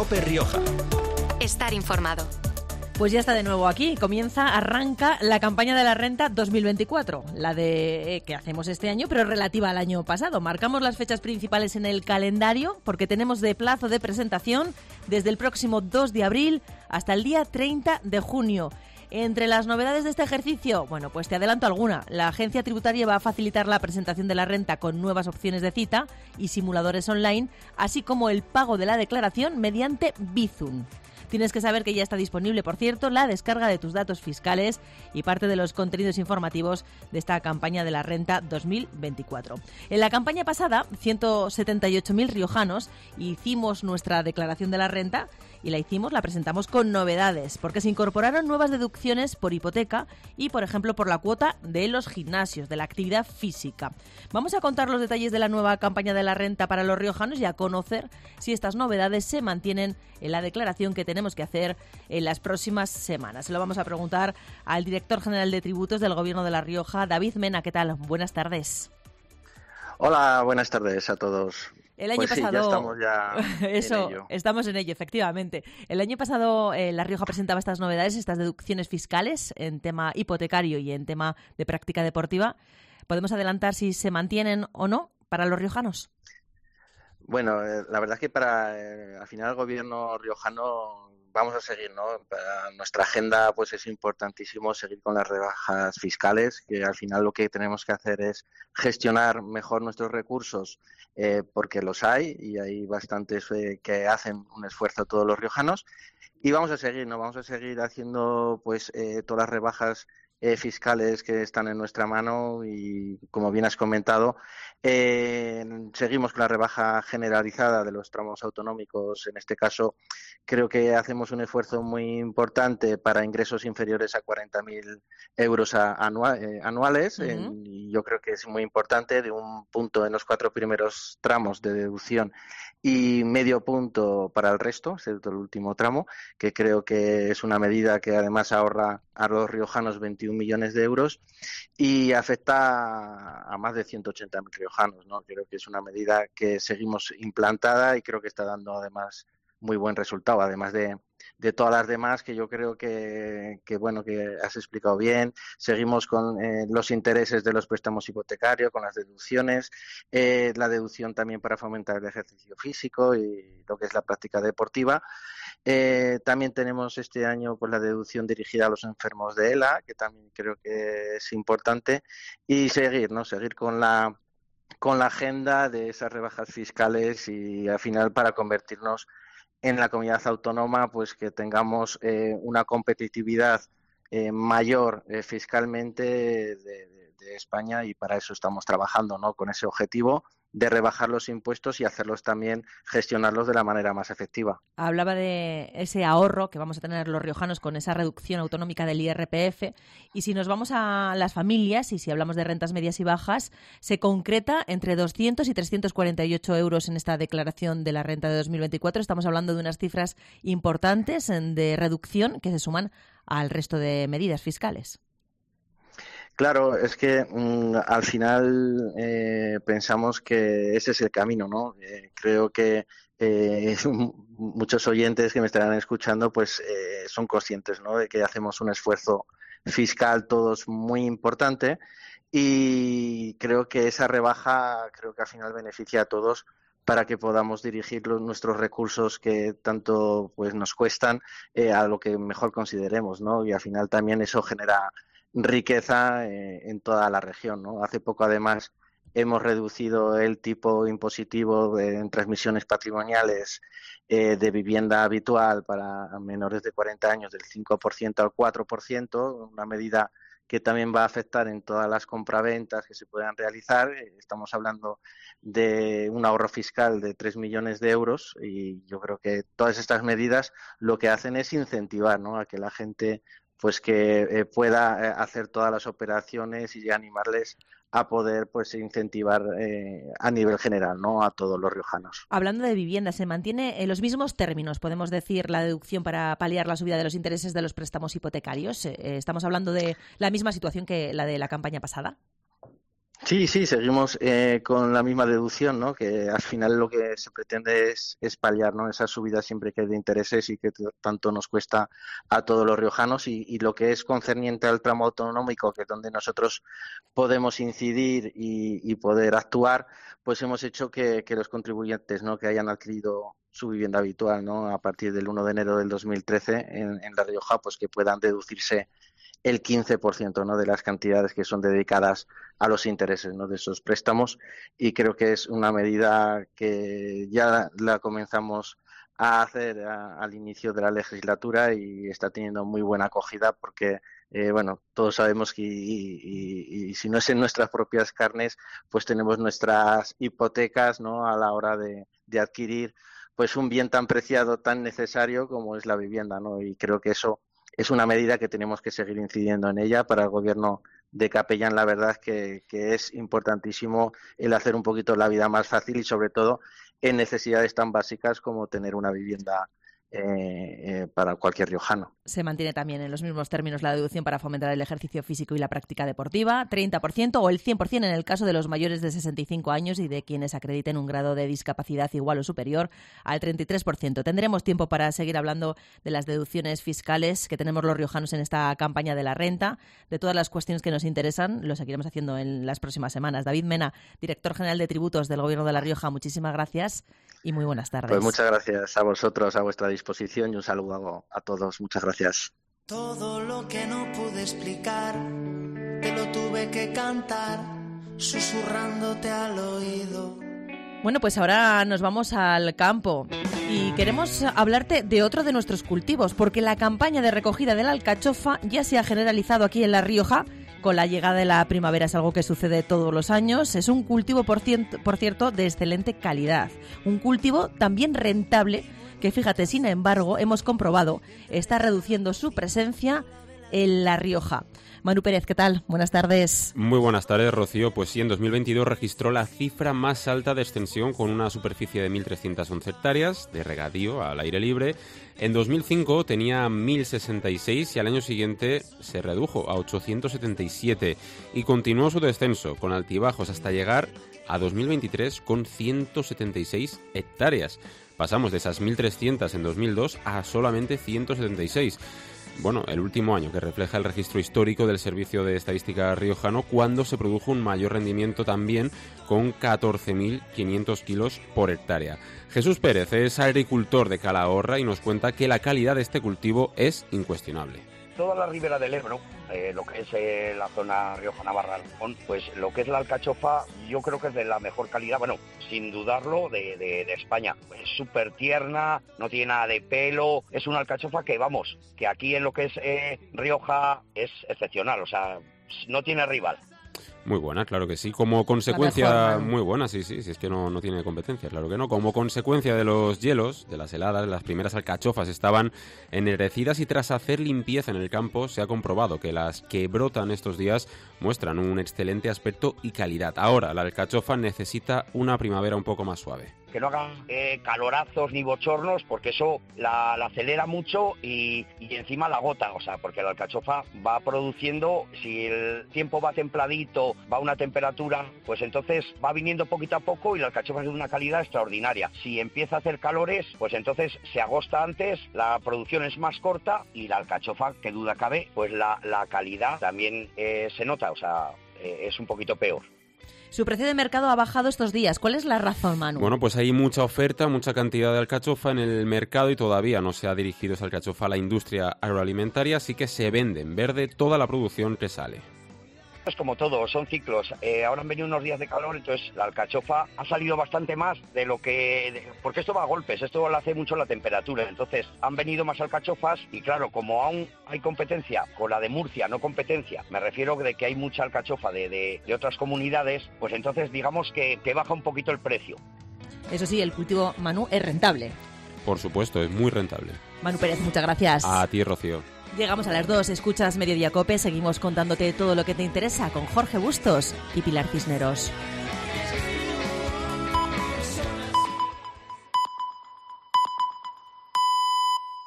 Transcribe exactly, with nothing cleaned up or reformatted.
COPE Rioja. Estar informado. Pues ya está de nuevo aquí, comienza, arranca la campaña de la renta dos mil veinticuatro, la de eh, que hacemos este año, pero relativa al año pasado. Marcamos las fechas principales en el calendario porque tenemos de plazo de presentación desde el próximo dos de abril hasta el día treinta de junio. Entre las novedades de este ejercicio, bueno, pues te adelanto alguna. La agencia tributaria va a facilitar la presentación de la renta con nuevas opciones de cita y simuladores online, así como el pago de la declaración mediante Bizum. Tienes que saber que ya está disponible, por cierto, la descarga de tus datos fiscales y parte de los contenidos informativos de esta campaña de la renta dos mil veinticuatro. En la campaña pasada, ciento setenta y ocho mil riojanos hicimos nuestra declaración de la renta y la hicimos, la presentamos con novedades, porque se incorporaron nuevas deducciones por hipoteca y, por ejemplo, por la cuota de los gimnasios, de la actividad física. Vamos a contar los detalles de la nueva campaña de la renta para los riojanos y a conocer si estas novedades se mantienen en la declaración que tenemos que hacer en las próximas semanas. Se lo vamos a preguntar al director general de tributos del Gobierno de La Rioja, David Mena. ¿Qué tal? Buenas tardes. Hola, buenas tardes a todos. El año pues pasado, sí, ya estamos ya eso, en ello. Estamos en ello, efectivamente. El año pasado eh, La Rioja presentaba estas novedades, estas deducciones fiscales en tema hipotecario y en tema de práctica deportiva. ¿Podemos adelantar si se mantienen o no para los riojanos? Bueno, eh, la verdad es que para eh, al final el gobierno riojano vamos a seguir, ¿no? Para nuestra agenda pues es importantísimo seguir con las rebajas fiscales, que al final lo que tenemos que hacer es gestionar mejor nuestros recursos, eh, porque los hay y hay bastantes eh, que hacen un esfuerzo todos los riojanos, y vamos a seguir, ¿no? Vamos a seguir haciendo pues eh, todas las rebajas Eh, fiscales que están en nuestra mano y, como bien has comentado, eh, seguimos con la rebaja generalizada de los tramos autonómicos. En este caso, creo que hacemos un esfuerzo muy importante para ingresos inferiores a cuarenta mil euros a, anua, eh, anuales. Uh-huh. en, y yo creo que es muy importante, de un punto en los cuatro primeros tramos de deducción y medio punto para el resto, excepto el último tramo, que creo que es una medida que además ahorra a los riojanos veintiún millones de euros y afecta a más de ciento ochenta mil riojanos, ¿no? Creo que es una medida que seguimos implantada y creo que está dando además muy buen resultado, además de, de todas las demás que yo creo que, que bueno, que has explicado bien. Seguimos con eh, los intereses de los préstamos hipotecarios, con las deducciones, eh, la deducción también para fomentar el ejercicio físico y lo que es la práctica deportiva. Eh, también tenemos este año pues la deducción dirigida a los enfermos de E L A, que también creo que es importante, y seguir, ¿no? Seguir con la con la agenda de esas rebajas fiscales y al final para convertirnos en la comunidad autónoma pues que tengamos eh, una competitividad eh, mayor eh, fiscalmente de, de, de España, y para eso estamos trabajando, ¿no? Con ese objetivo de rebajar los impuestos y hacerlos también, gestionarlos de la manera más efectiva. Hablaba de ese ahorro que vamos a tener los riojanos con esa reducción autonómica del I R P F, y si nos vamos a las familias y si hablamos de rentas medias y bajas, se concreta entre doscientos y trescientos cuarenta y ocho euros en esta declaración de la renta de dos mil veinticuatro. Estamos hablando de unas cifras importantes de reducción que se suman al resto de medidas fiscales. Claro, es que mmm, al final eh, pensamos que ese es el camino, ¿no? Eh, creo que eh, muchos oyentes que me estarán escuchando pues eh, son conscientes, ¿no? De que hacemos un esfuerzo fiscal todos muy importante, y creo que esa rebaja creo que al final beneficia a todos para que podamos dirigir los, nuestros recursos que tanto pues nos cuestan eh, a lo que mejor consideremos, ¿no? Y al final también eso genera riqueza eh, en toda la región, ¿no? Hace poco, además, hemos reducido el tipo impositivo de, en transmisiones patrimoniales eh, de vivienda habitual para menores de cuarenta años del cinco por ciento al cuatro por ciento, una medida que también va a afectar en todas las compraventas que se puedan realizar. Estamos hablando de un ahorro fiscal de tres millones de euros, y yo creo que todas estas medidas lo que hacen es incentivar, ¿no? A que la gente pues que eh, pueda eh, hacer todas las operaciones y animarles a poder pues incentivar eh, a nivel general, ¿no? A todos los riojanos. Hablando de vivienda, ¿se mantiene en los mismos términos, podemos decir, la deducción para paliar la subida de los intereses de los préstamos hipotecarios? Eh, ¿Estamos hablando de la misma situación que la de la campaña pasada? Sí, sí, seguimos eh, con la misma deducción, ¿no? Que al final lo que se pretende es, es paliar, ¿no? Esa subida siempre que hay de intereses y que t- tanto nos cuesta a todos los riojanos y, y lo que es concerniente al tramo autonómico, que es donde nosotros podemos incidir y, y poder actuar, pues hemos hecho que, que los contribuyentes, ¿no? Que hayan adquirido su vivienda habitual, ¿no? A partir del uno de enero del dos mil trece en, en La Rioja, pues que puedan deducirse el quince por ciento, ¿no? De las cantidades que son dedicadas a los intereses, ¿no? De esos préstamos, y creo que es una medida que ya la comenzamos a hacer a, al inicio de la legislatura y está teniendo muy buena acogida porque eh, bueno, todos sabemos que y, y, y si no es en nuestras propias carnes, pues tenemos nuestras hipotecas, ¿no? A la hora de, de adquirir pues un bien tan preciado, tan necesario como es la vivienda, ¿no? Y creo que eso es una medida que tenemos que seguir incidiendo en ella. Para el gobierno de Capellán, la verdad es que, que es importantísimo el hacer un poquito la vida más fácil y sobre todo en necesidades tan básicas como tener una vivienda eh, eh, para cualquier riojano. Se mantiene también en los mismos términos la deducción para fomentar el ejercicio físico y la práctica deportiva, treinta por ciento o el cien por ciento en el caso de los mayores de sesenta y cinco años y de quienes acrediten un grado de discapacidad igual o superior al treinta y tres por ciento. Tendremos tiempo para seguir hablando de las deducciones fiscales que tenemos los riojanos en esta campaña de la renta, de todas las cuestiones que nos interesan, lo seguiremos haciendo en las próximas semanas. David Mena, director general de tributos del Gobierno de La Rioja, muchísimas gracias y muy buenas tardes. Pues muchas gracias a vosotros, a vuestra disposición y un saludo a, a todos. Muchas gracias. Todo lo que no pude explicar, te lo tuve que cantar, susurrándote al oído. Bueno, pues ahora nos vamos al campo y queremos hablarte de otro de nuestros cultivos, porque la campaña de recogida de la alcachofa ya se ha generalizado aquí en La Rioja. Con la llegada de la primavera es algo que sucede todos los años. Es un cultivo, por, ciento, por cierto, de excelente calidad. Un cultivo también rentable que, fíjate, sin embargo, hemos comprobado, está reduciendo su presencia en La Rioja. Manu Pérez, ¿qué tal? Buenas tardes. Muy buenas tardes, Rocío. Pues sí, en dos mil veintidós registró la cifra más alta de extensión con una superficie de mil trescientas once hectáreas de regadío al aire libre. En dos mil cinco tenía mil sesenta y seis y al año siguiente se redujo a ochocientos setenta y siete y continuó su descenso con altibajos hasta llegar a dos mil veintitrés con ciento setenta y seis hectáreas. Pasamos de esas mil trescientas en dos mil dos a solamente ciento setenta y seis. Bueno, el último año que refleja el registro histórico del Servicio de Estadística riojano, cuando se produjo un mayor rendimiento también con catorce mil quinientos kilos por hectárea. Jesús Pérez es agricultor de Calahorra y nos cuenta que la calidad de este cultivo es incuestionable. Toda la ribera del Ebro, eh, lo que es eh, la zona Rioja-Navarra-Aragón, pues lo que es la alcachofa yo creo que es de la mejor calidad, bueno, sin dudarlo, de, de, de España. Es súper tierna, no tiene nada de pelo, es una alcachofa que, vamos, que aquí en lo que es eh, Rioja es excepcional, o sea, no tiene rival. Muy buena, claro que sí. Como consecuencia, muy buena, sí, sí, sí, es que no, no tiene competencia, claro que no. Como consecuencia de los hielos, de las heladas, las primeras alcachofas estaban ennegrecidas y tras hacer limpieza en el campo se ha comprobado que las que brotan estos días muestran un excelente aspecto y calidad. Ahora, la alcachofa necesita una primavera un poco más suave. Que no hagan eh, calorazos ni bochornos, porque eso la, la acelera mucho y, y encima la agota, o sea, porque la alcachofa va produciendo, si el tiempo va templadito, va a una temperatura, pues entonces va viniendo poquito a poco y la alcachofa es de una calidad extraordinaria. Si empieza a hacer calores, pues entonces se agosta antes, la producción es más corta y la alcachofa, que duda cabe, pues la, la calidad también eh, se nota, o sea, eh, es un poquito peor. Su precio de mercado ha bajado estos días. ¿Cuál es la razón, Manu? Bueno, pues hay mucha oferta, mucha cantidad de alcachofa en el mercado y todavía no se ha dirigido esa alcachofa a la industria agroalimentaria, así que se vende en verde toda la producción que sale. Es como todo, son ciclos. Eh, ahora han venido unos días de calor, entonces la alcachofa ha salido bastante más de lo que... De, porque esto va a golpes, esto lo hace mucho la temperatura. Entonces han venido más alcachofas y claro, como aún hay competencia con la de Murcia, no competencia, me refiero de que hay mucha alcachofa de, de, de otras comunidades, pues entonces digamos que, que baja un poquito el precio. Eso sí, el cultivo, Manu, es rentable. Por supuesto, es muy rentable. Manu Pérez, muchas gracias. A ti, Rocío. Llegamos a las dos, escuchas Mediodía Cope, seguimos contándote todo lo que te interesa con Jorge Bustos y Pilar Cisneros.